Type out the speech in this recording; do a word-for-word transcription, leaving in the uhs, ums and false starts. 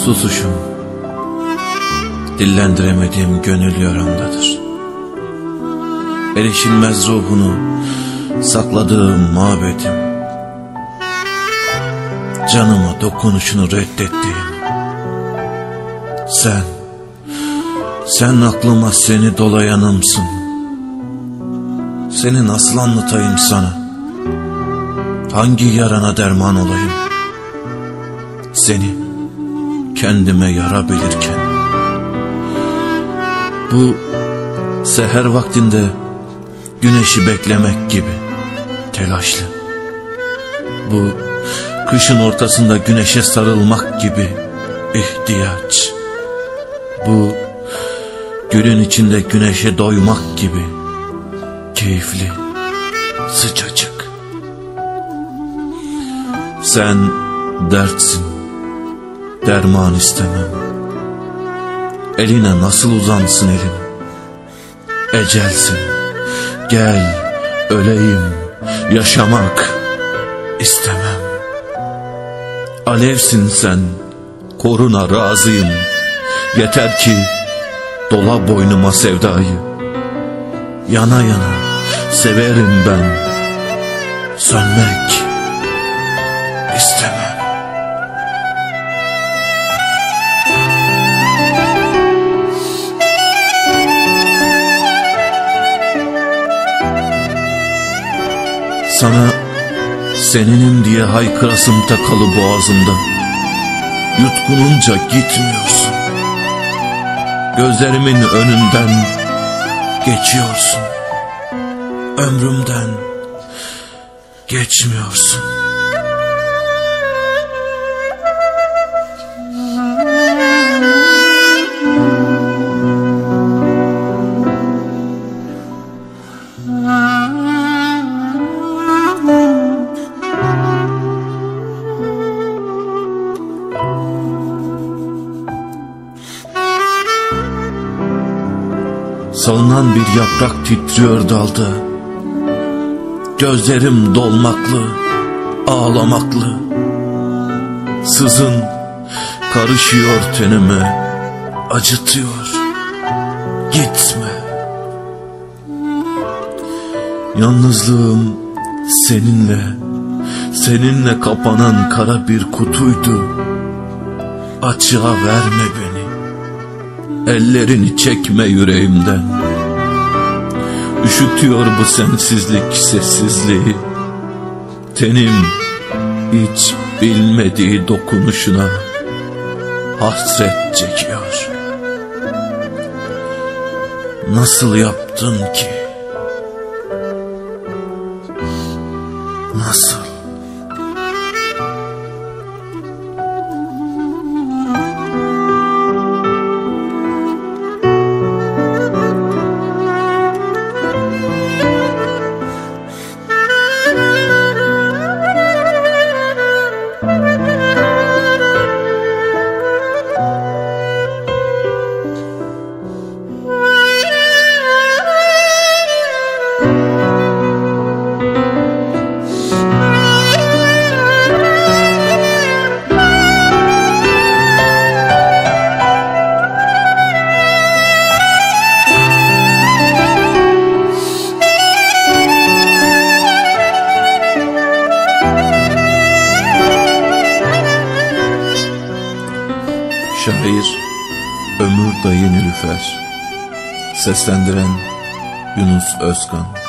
Susuşum, dillendiremediğim gönül yaramdadır. Erişilmez ruhunu sakladığım mabedim, canıma dokunuşunu reddettiğim. Sen, sen aklıma seni dolayanımsın. Seni nasıl anlatayım sana? Hangi yarana derman olayım? Seni kendime yara bilirken, bu seher vaktinde güneşi beklemek gibi telaşlı, bu kışın ortasında güneşe sarılmak gibi ihtiyaç, bu gülün içinde güneşe doymak gibi keyifli, sıcacık. Sen dertsin, derman istemem. Eline nasıl uzansın elim? Ecelsin, gel öleyim, yaşamak istemem. Alevsin sen, koruna razıyım. Yeter ki dola boynuma sevdayı. Yana yana severim ben, sönmek istemem. Sana seninim diye haykırasım takalı boğazımda. Yutkununca gitmiyorsun. Gözlerimin önünden geçiyorsun. Ömrümden geçmiyorsun. Salınan bir yaprak titriyor dalda. Gözlerim dolmaklı, ağlamaklı. Sızın karışıyor tenime, acıtıyor. Gitme. Yalnızlığım seninle, seninle kapanan kara bir kutuydu. Açığa verme beni. Ellerini çekme yüreğimden. Üşütüyor bu sensizlik sessizliği. Tenim hiç bilmediği dokunuşuna hasret çekiyor. Nasıl yaptın ki? Nasıl? Şair Ömür Dayı Nilüfer. Seslendiren Yunus Özkan.